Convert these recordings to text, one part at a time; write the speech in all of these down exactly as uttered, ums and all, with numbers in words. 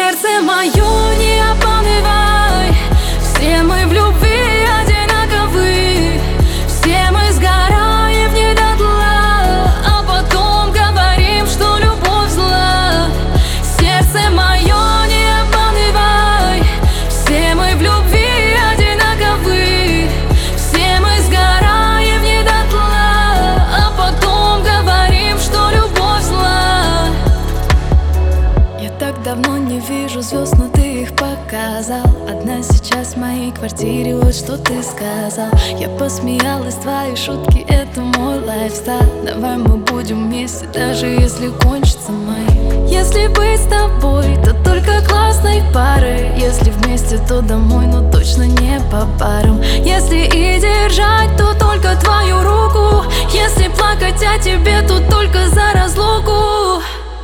Сердце мое, не обманывай. Все мы в любви одинаковы. Все мы сгораем в ней дотла, а потом говорим, что любовь зла. Сердце мое, не обманывай. Все мы в любви одинаковы. Все мы сгораем в ней дотла, а потом говорим, что любовь зла. Я так давно не вижу звезд, но ты их показал. Одна сейчас в моей квартире, вот что ты сказал. Я посмеялась, твои шутки, это мой лайфстайл. Давай мы будем вместе, даже если кончится май. Если быть с тобой, то только классной парой. Если вместе, то домой, но точно не по парам. Если и держать, то только твою руку. Если плакать о тебе, то только за разлуку.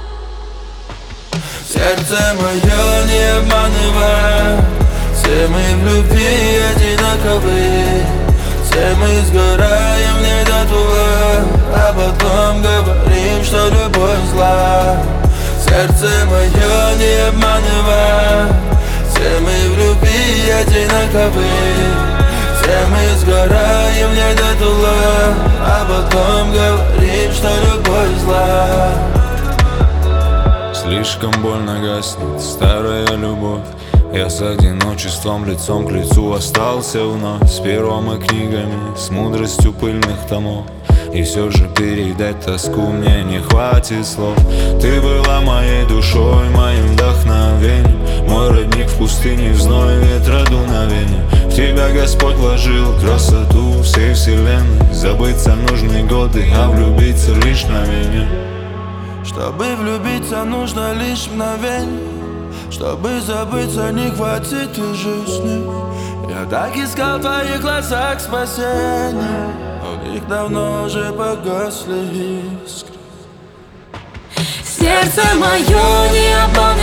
Сердце мое, не обманывай. Все мы в любви одинаковы. Все мы сгораем в ней дотла, а потом говорим, что любовь зла. Сердце мое, не обманывай. Все мы в любви одинаковы. Все мы сгораем в ней дотла, а потом говорим, что любовь зла. Слишком больно гаснет старая любовь. Я с одиночеством лицом к лицу остался вновь. С пером и книгами, с мудростью пыльных томов. И все же передать тоску мне не хватит слов. Ты была моей душой, моим вдохновением. Мой родник в пустыне, в зной ветра дуновения. В тебя Господь вложил красоту всей вселенной. Забыться нужны годы, а влюбиться лишь мгновение. Чтобы влюбиться, нужно лишь мгновение. Чтобы забыться, не хватит и жизни. Я так искал в твоих глазах спасения, но в них давно уже погасли искры. Сердце мое, не обманывай.